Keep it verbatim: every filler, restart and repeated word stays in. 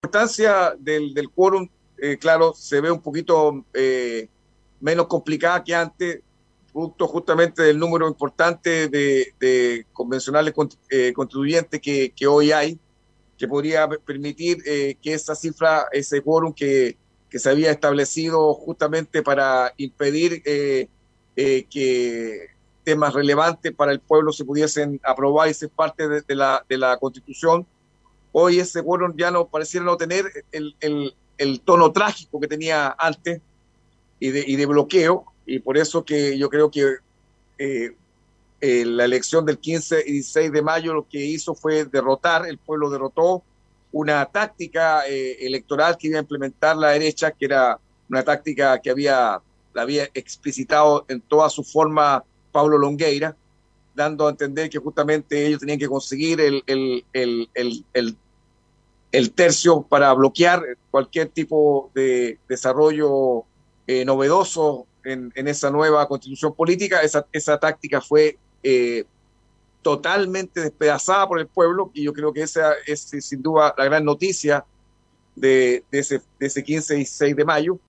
importancia del, del quórum, eh, claro, se ve un poquito eh, menos complicada que antes, producto justamente del número importante de, de convencionales eh, constituyentes que, que hoy hay, que podría permitir eh, que esa cifra, ese quórum que, que se había establecido justamente para impedir eh, eh, que temas relevantes para el pueblo se pudiesen aprobar y ser parte de, de, la, de la Constitución. Hoy ese quórum ya no pareciera no tener el, el, el tono trágico que tenía antes y de, y de bloqueo, y por eso que yo creo que eh, eh, la elección del quince y dieciséis de mayo lo que hizo fue derrotar, el pueblo derrotó una táctica eh, electoral que iba a implementar la derecha, que era una táctica que había, la había explicitado en toda su forma Pablo Longueira, dando a entender que justamente ellos tenían que conseguir el, el, el, el, el, el tercio para bloquear cualquier tipo de desarrollo eh, novedoso en, en, esa nueva constitución política. Esa, esa táctica fue eh, totalmente despedazada por el pueblo, y yo creo que esa es sin duda la gran noticia de, de, ese, de ese quince y seis de mayo.